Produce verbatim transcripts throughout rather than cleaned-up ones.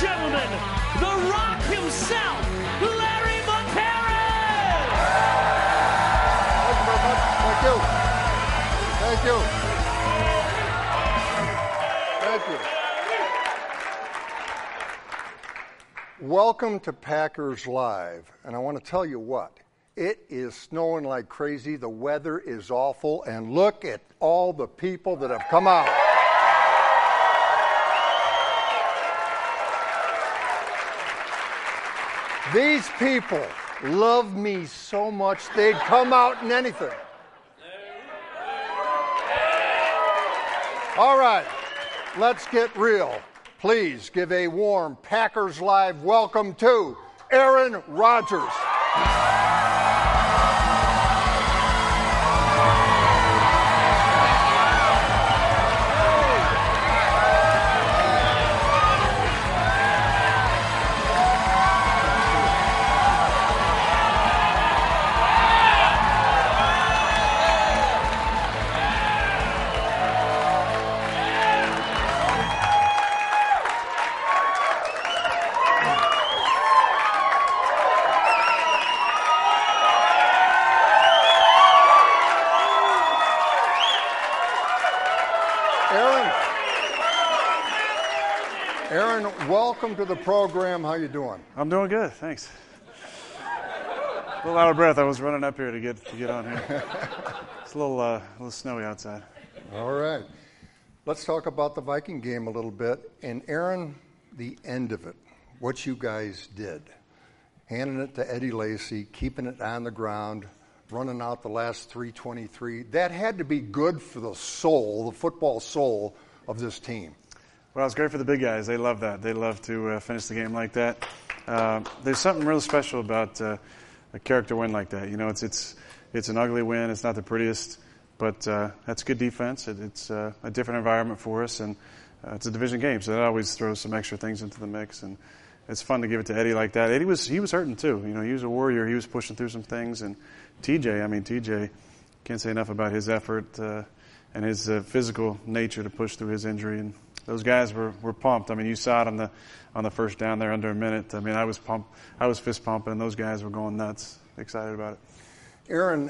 gentlemen, The Rock himself, Larry McCarron! Thank you very much. Thank you. Thank you. Thank you. Welcome to Packers Live. And I want to tell you what, it is snowing like crazy. The weather is awful. And look at all the people that have come out. These people love me so much they'd come out in anything. All right, let's get real. Please give a warm Packers Live welcome to Aaron Rodgers. Welcome to the program. How you doing? I'm doing good, thanks. A little out of breath. I was running up here to get to get on here. It's a little uh, a little snowy outside. All right. Let's talk about the Viking game a little bit. And Aaron, the end of it, what you guys did, handing it to Eddie Lacy, keeping it on the ground, running out the last three twenty-three. That had to be good for the soul, the football soul of this team. Well, it's great for the big guys. They love that. They love to uh, finish the game like that. Uh, there's something really special about uh, a character win like that. You know, it's it's it's an ugly win. It's not the prettiest, but uh, that's good defense. It, it's uh, a different environment for us, and uh, it's a division game, so that always throws some extra things into the mix. And it's fun to give it to Eddie like that. Eddie was he was hurting too. You know, he was a warrior. He was pushing through some things, and T J. I mean, T J can't say enough about his effort uh, and his uh, physical nature to push through his injury. And those guys were, were pumped. I mean, you saw it on the on the first down there under a minute. I mean, I was pump, I was fist pumping, and those guys were going nuts, excited about it. Aaron,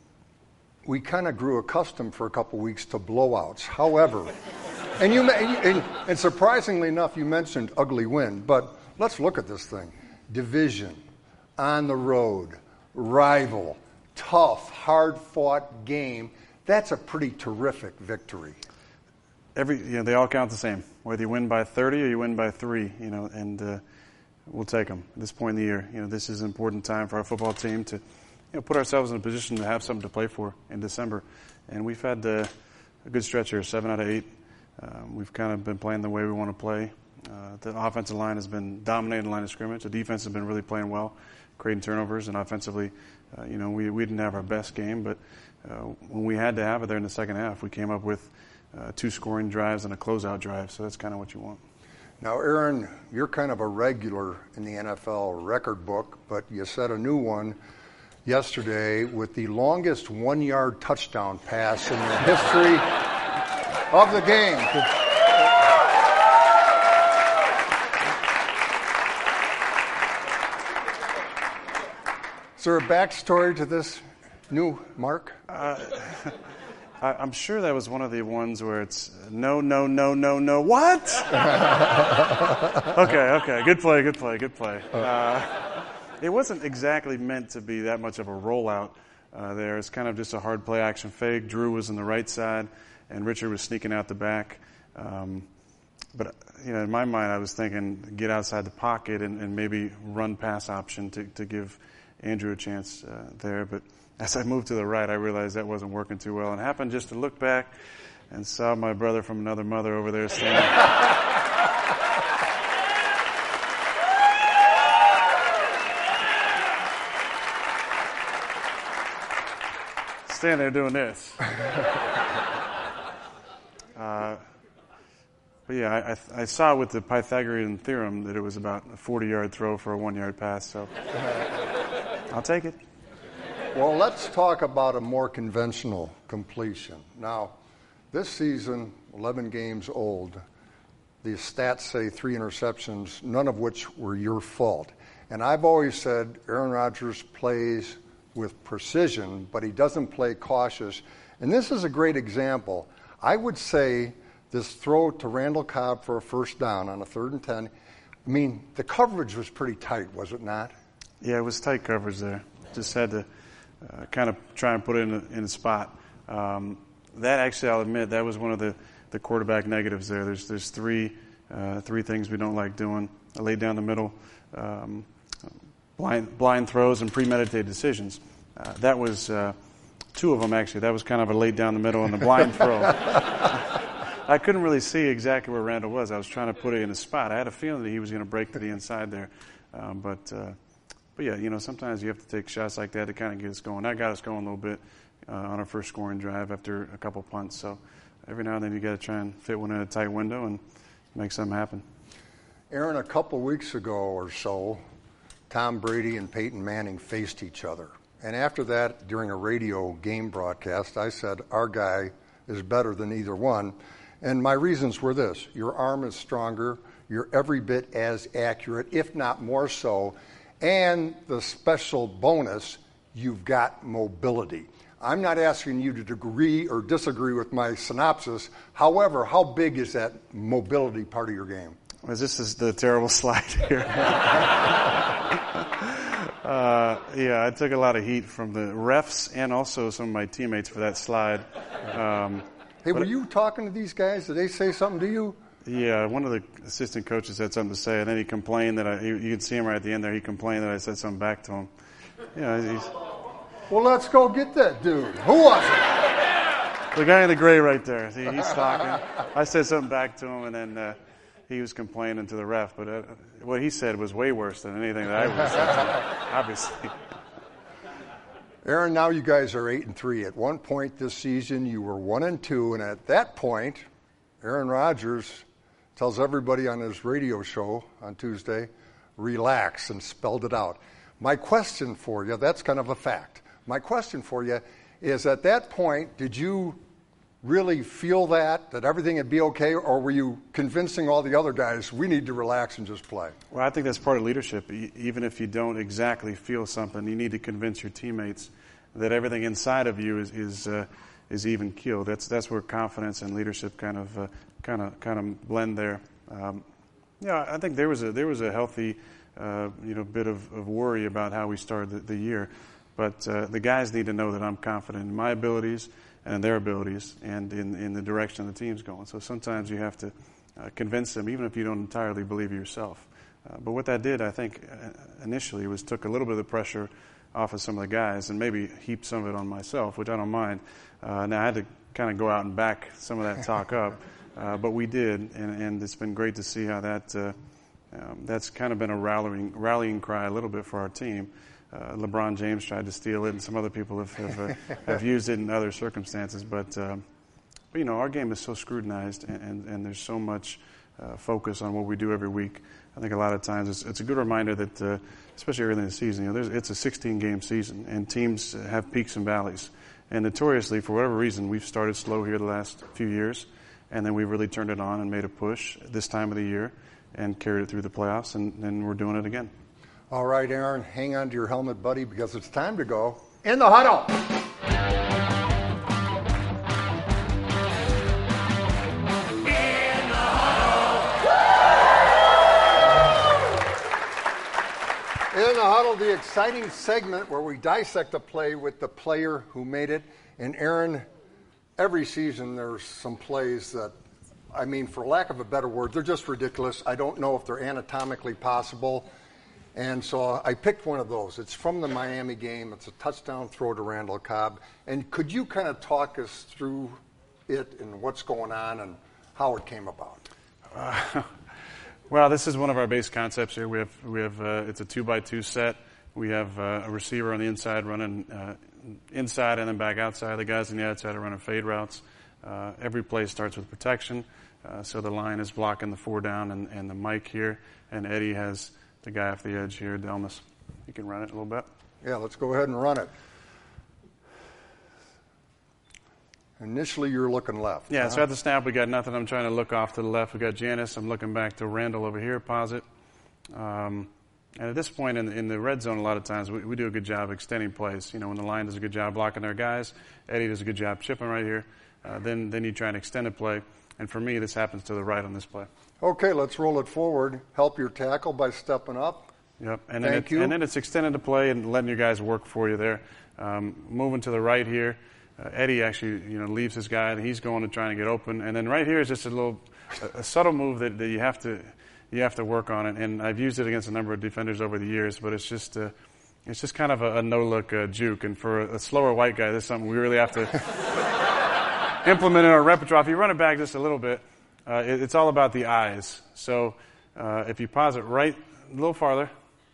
we kind of grew accustomed for a couple weeks to blowouts. However, and you and, and surprisingly enough, you mentioned ugly win. But let's look at this thing: division, on the road, rival, tough, hard-fought game. That's a pretty terrific victory. Every, you know, they all count the same. Whether you win by thirty or you win by three, you know, and uh, we'll take them at this point in the year. You know, this is an important time for our football team to, you know, put ourselves in a position to have something to play for in December. And we've had uh, a good stretch here, seven out of eight. Um, we've kind of been playing the way we want to play. Uh, the offensive line has been dominating the line of scrimmage. The defense has been really playing well, creating turnovers, and offensively, uh, you know, we we didn't have our best game, but uh, when we had to have it there in the second half, we came up with Uh, two scoring drives and a closeout drive, so that's kind of what you want. Now, Aaron, you're kind of a regular in the N F L record book, but you set a new one yesterday with the longest one-yard touchdown pass in the history of the game. Is there a backstory to this new mark? Uh, I, I'm sure that was one of the ones where it's no, no, no, no, no. What? okay, okay. Good play, good play, good play. Uh, it wasn't exactly meant to be that much of a rollout uh, there. It's kind of just a hard play action fake. Drew was on the right side, and Richard was sneaking out the back. Um, but, you know, in my mind, I was thinking get outside the pocket and, and maybe run pass option to, to give Andrew a chance uh, there. But as I moved to the right, I realized that wasn't working too well, and I happened just to look back and saw my brother from another mother over there standing. standing there doing this. uh, but yeah, I, I, I saw with the Pythagorean theorem that it was about a forty-yard throw for a one-yard pass, so I'll take it. Well, let's talk about a more conventional completion. Now, this season, eleven games old, the stats say three interceptions, none of which were your fault. And I've always said Aaron Rodgers plays with precision, but he doesn't play cautious. And this is a great example. I would say this throw to Randall Cobb for a first down on a third and ten, I mean, the coverage was pretty tight, was it not? Yeah, it was tight coverage there. Just had to uh, kind of try and put it in a, in a spot. Um, that actually, I'll admit, that was one of the, the quarterback negatives there. There's there's three uh, three things we don't like doing. I laid down the middle, um, blind blind throws, and premeditated decisions. Uh, that was uh, two of them, actually. That was kind of a laid down the middle and the blind throw. I couldn't really see exactly where Randall was. I was trying to put it in a spot. I had a feeling that he was going to break to the inside there. Um, but, uh, but, yeah, you know, sometimes you have to take shots like that to kind of get us going. That got us going a little bit uh, on our first scoring drive after a couple punts. So every now and then you got to try and fit one in a tight window and make something happen. Aaron, a couple weeks ago or so, Tom Brady and Peyton Manning faced each other. And after that, during a radio game broadcast, I said, our guy is better than either one. And my reasons were this: your arm is stronger, you're every bit as accurate, if not more so, and the special bonus, you've got mobility. I'm not asking you to agree or disagree with my synopsis. However, how big is that mobility part of your game? Well, this is the terrible slide here. uh, yeah, I took a lot of heat from the refs and also some of my teammates for that slide. Um, Hey, were you talking to these guys? Did they say something to you? Yeah, one of the assistant coaches had something to say, and then he complained that I, you can see him right at the end there, he complained that I said something back to him. Yeah, he's, well, let's go get that dude. Who was it? The guy in the gray right there. He, he's talking. I said something back to him, and then uh, he was complaining to the ref. But uh, what he said was way worse than anything that I would have said to him, obviously. Aaron, now you guys are eight and three. At one point this season, you were one and two, and at that point, Aaron Rodgers tells everybody on his radio show on Tuesday, relax, and spelled it out. My question for you, that's kind of a fact. My question for you is, at that point, did you really feel that, that everything would be okay, or were you convincing all the other guys, we need to relax and just play? Well, I think that's part of leadership. Even if you don't exactly feel something, you need to convince your teammates that everything inside of you is is, uh, is even keeled. That's that's where confidence and leadership kind of uh, kind of kind of blend there. Um, yeah, I think there was a there was a healthy uh, you know bit of, of worry about how we started the, the year, but uh, the guys need to know that I'm confident in my abilities and their abilities and in, in the direction the team's going. So sometimes you have to uh, convince them, even if you don't entirely believe yourself. Uh, but what that did, I think, uh, initially was took a little bit of the pressure off of some of the guys and maybe heaped some of it on myself, which I don't mind. Uh, now, I had to kind of go out and back some of that talk up, uh, but we did, and, and it's been great to see how that uh, um, that's kind of been a rallying, rallying cry a little bit for our team. Uh, LeBron James tried to steal it, and some other people have have, uh, have used it in other circumstances. But, um, but you know, our game is so scrutinized, and, and, and there's so much uh, focus on what we do every week. I think a lot of times it's, it's a good reminder that, uh, especially early in the season, you know, there's, it's a sixteen-game season, and teams have peaks and valleys. And notoriously, for whatever reason, we've started slow here the last few years, and then we've really turned it on and made a push this time of the year and carried it through the playoffs, and, and we're doing it again. All right, Aaron, hang on to your helmet, buddy, because it's time to go in the huddle. In the huddle. In the huddle, the exciting segment where we dissect a play with the player who made it. And Aaron, every season there's some plays that, I mean, for lack of a better word, they're just ridiculous. I don't know if they're anatomically possible. And so I picked one of those. It's from the Miami game. It's a touchdown throw to Randall Cobb. And could you kind of talk us through it and what's going on and how it came about? Uh, well, this is one of our base concepts here. We have we have uh, it's a two by two set. We have uh, a receiver on the inside running uh, inside and then back outside. The guys on the outside are running fade routes. Uh, every play starts with protection. Uh, so the line is blocking the four down and, and the Mike here, and Eddie has the guy off the edge here, Delmas. You can run it a little bit. Yeah, let's go ahead and run it. Initially, you're looking left. Yeah, huh? so at the snap, we got nothing. I'm trying to look off to the left. We got Janice. I'm looking back to Randall over here, posit. Um, and at this point in, in the red zone, a lot of times, we, we do a good job extending plays. You know, when the line does a good job blocking their guys, Eddie does a good job chipping right here. Uh, then, then you try and extend a play. And for me, this happens to the right on this play. Okay, let's roll it forward. Help your tackle by stepping up. Yep, and then, Thank it, you. and then it's extending the play and letting your guys work for you there. Um, moving to the right here. Uh, Eddie actually, you know, leaves his guy, and he's going to try and get open. And then right here is just a little, a, a subtle move that, that you have to, you have to work on it. And I've used it against a number of defenders over the years, but it's just, uh, it's just kind of a, a no-look uh, juke. And for a, a slower white guy, this is something we really have to implement in our repertoire. If you run it back just a little bit, uh, it, it's all about the eyes. So uh, if you pause it right a little farther,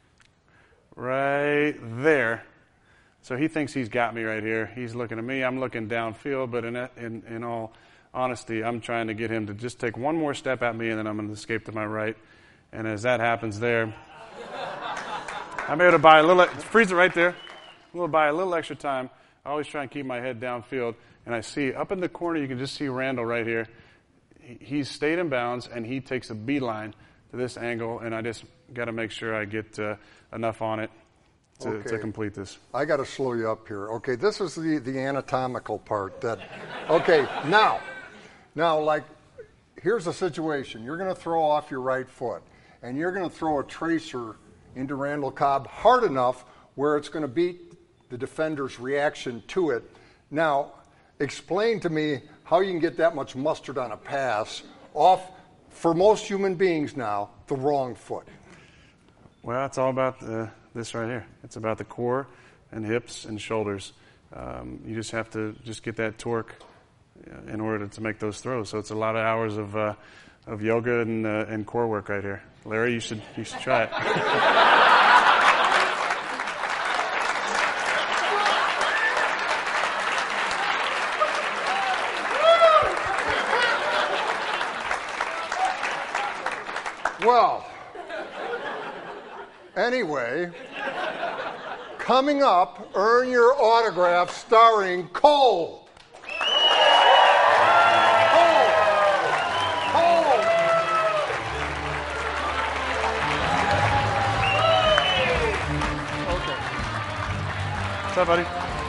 right there. So he thinks he's got me right here. He's looking at me. I'm looking downfield, but in, in, in all honesty, I'm trying to get him to just take one more step at me, and then I'm going to escape to my right. And as that happens there, I'm able to buy a little, freeze it right there. I'm able to buy a little extra time. I always try and keep my head downfield. And I see up in the corner, you can just see Randall right here. He, he's stayed in bounds, and he takes a beeline to this angle, and I just got to make sure I get uh, enough on it to, Okay. to complete this. I got to slow you up here. Okay, this is the, the anatomical part. That. Okay, now, now, like, here's a situation. You're going to throw off your right foot, and you're going to throw a tracer into Randall Cobb hard enough where it's going to beat the defender's reaction to it. Now, explain to me how you can get that much mustard on a pass off, for most human beings now, the wrong foot. Well, it's all about uh, this right here. It's about the core and hips and shoulders. Um, you just have to just get that torque uh, in order to, to make those throws. So it's a lot of hours of uh, of yoga and uh, and core work right here. Larry, you should you should try it. Well, anyway, coming up, earn your autograph starring Cole. Cole. Cole. Okay. What's up, buddy?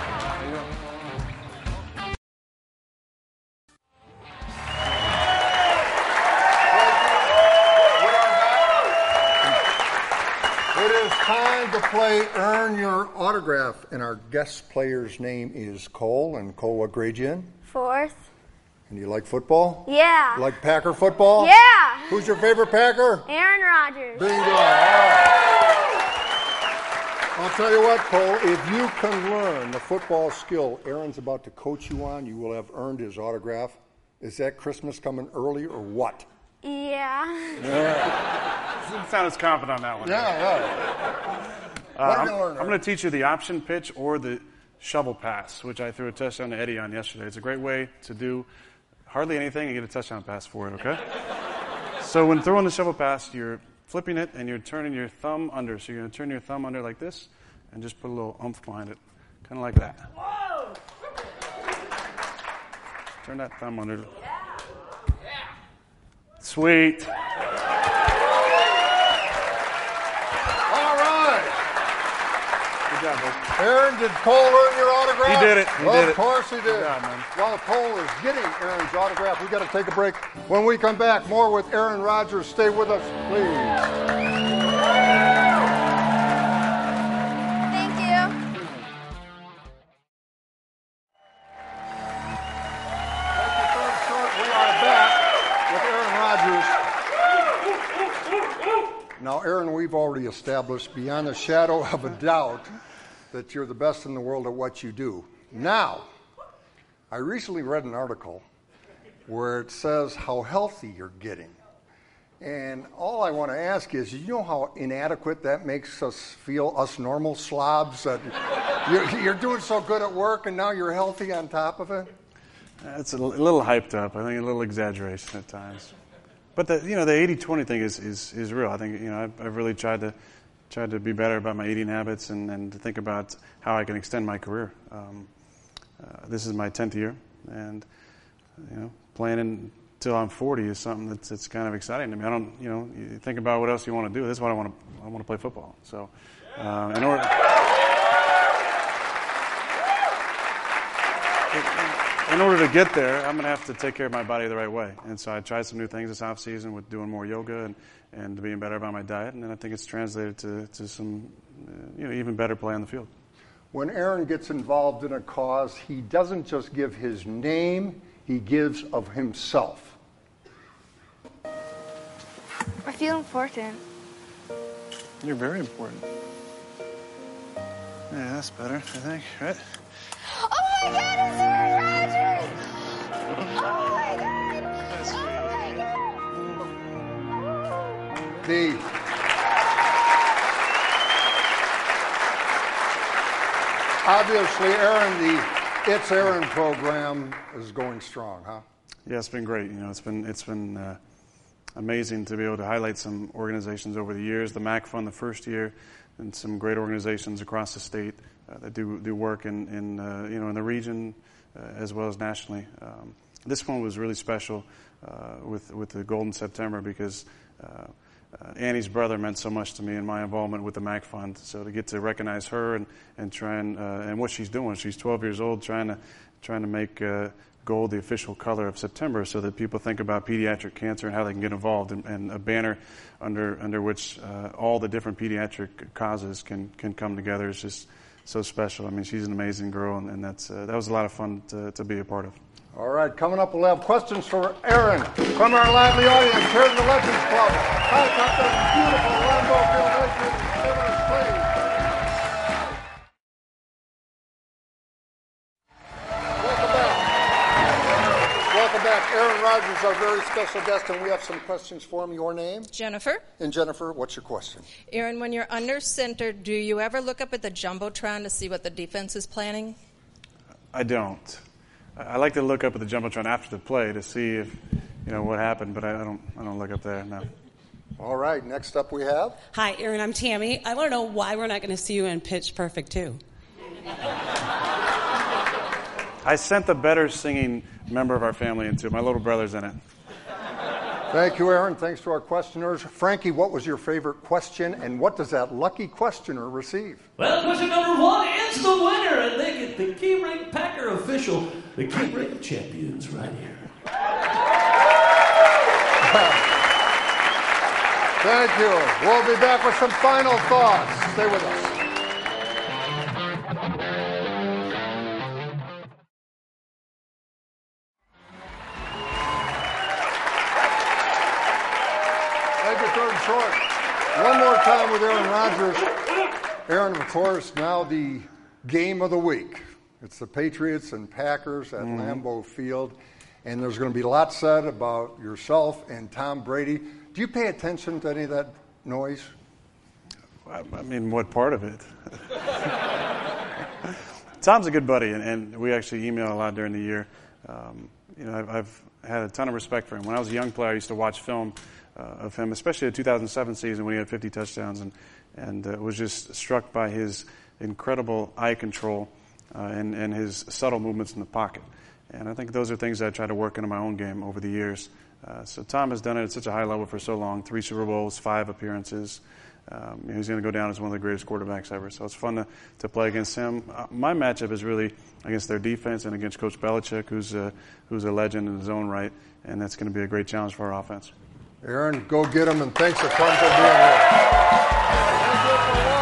Time to play Earn Your Autograph, and our guest player's name is Cole. And Cole, what grade you in? Fourth. And you like football? Yeah. You like Packer football? Yeah. Who's your favorite Packer? Aaron Rodgers. Bingo. All right. I'll tell you what, Cole, if you can learn the football skill Aaron's about to coach you on, you will have earned his autograph. Is that Christmas coming early or what? Yeah. Yeah. Didn't sound as confident on that one. Yeah, right. Uh, What are I'm, you gonna learn, I'm going to teach you the option pitch or the shovel pass, which I threw a touchdown to Eddie on yesterday. It's a great way to do hardly anything and get a touchdown pass for it, okay? So when throwing the shovel pass, you're flipping it and you're turning your thumb under. So you're going to turn your thumb under like this and just put a little oomph behind it, kind of like that. Whoa. Turn that thumb under. Sweet. All right. Good job, bud. Aaron, did Cole earn your autograph? He did it. He well, did of it. course he did. Good job, man. While Cole is getting Aaron's autograph, we got to take a break. When we come back, more with Aaron Rodgers. Stay with us, please. Thank you. We are back with Aaron Rodgers. Now, Aaron, we've already established beyond a shadow of a doubt that you're the best in the world at what you do. Now, I recently read an article where it says how healthy you're getting. And all I want to ask is, you know how inadequate that makes us feel, us normal slobs? That you're, you're doing so good at work and now you're healthy on top of it? It's a little hyped up. I think a little exaggeration at times. But the you know the eighty twenty thing is, is, is real. I think you know I've, I've really tried to tried to be better about my eating habits and, and to think about how I can extend my career. Um, uh, this is my tenth year And, you know, playing until I'm forty is something that's, that's kind of exciting to me. I don't, you know, you think about what else you want to do. This is what I want to, I want to play football. So, uh, in order, in order to get there, I'm going to have to take care of my body the right way. And so I tried some new things this off season with doing more yoga and, and being better about my diet. And then I think it's translated to, to some, uh, you know, even better play on the field. When Aaron gets involved in a cause, he doesn't just give his name, he gives of himself. I feel important. You're very important. Yeah, that's better, I think, right? Oh my God, it's Aaron Rodgers! Oh my God! Oh my God! The obviously, Aaron, the It's Aaron program is going strong, huh? Yeah, it's been great. You know, it's been it's been uh, amazing to be able to highlight some organizations over the years. The MAC Fund the first year, and some great organizations across the state uh, that do do work in in uh, you know in the region uh, as well as nationally. Um, this one was really special uh, with with the Golden September because. Uh, Uh, Annie's brother meant so much to me in my involvement with the MAC Fund. So to get to recognize her and and try and uh, and what she's doing, she's twelve years old, trying to trying to make uh, gold the official color of September, so that people think about pediatric cancer and how they can get involved, and, and a banner under under which uh, all the different pediatric causes can can come together is just so special. I mean, she's an amazing girl, and, and that's uh, that was a lot of fun to, to be a part of. All right, coming up, we'll have questions for Aaron from our lively audience here in the Legends Club. Hi, top that beautiful Lambeau Field Legends. Please. Welcome back. Welcome back. Aaron Rodgers, our very special guest, and we have some questions for him. Your name? Jennifer. And Jennifer, what's your question? Aaron, when you're under center, do you ever look up at the Jumbotron to see what the defense is planning? I don't. I like to look up at the Jumbotron after the play to see if, you know, what happened, but I don't I don't look up there, no. All right, next up we have? Hi, Aaron, I'm Tammy. I want to know why we're not going to see you in Pitch Perfect two. I sent the better singing member of our family into it. My little brother's in it. Thank you, Aaron. Thanks to our questioners. Frankie, what was your favorite question, and what does that lucky questioner receive? Well, question number one is the winner, and they get the Keyring Packer official, the Keyring champions right here. Thank you. We'll be back with some final thoughts. Stay with us. Thank you, third and short. One more time with Aaron Rodgers. Aaron, of course, now the game of the week. It's the Patriots and Packers at mm. Lambeau Field. And there's going to be a lot said about yourself and Tom Brady. Do you pay attention to any of that noise? I mean, what part of it? Tom's a good buddy, and, and we actually email a lot during the year. Um, you know, I've, I've had a ton of respect for him. When I was a young player, I used to watch film uh, of him, especially the two thousand seven season when he had fifty touchdowns, and and uh, was just struck by his incredible eye control uh, and, and his subtle movements in the pocket. And I think those are things that I try to work into my own game over the years. Uh, so Tom has done it at such a high level for so long, three Super Bowls, five appearances. Um, you know, he's going to go down as one of the greatest quarterbacks ever. So it's fun to, to play against him. Uh, my matchup is really against their defense and against Coach Belichick, who's a, who's a legend in his own right, and that's going to be a great challenge for our offense. Aaron, go get him, and thanks a ton for being here.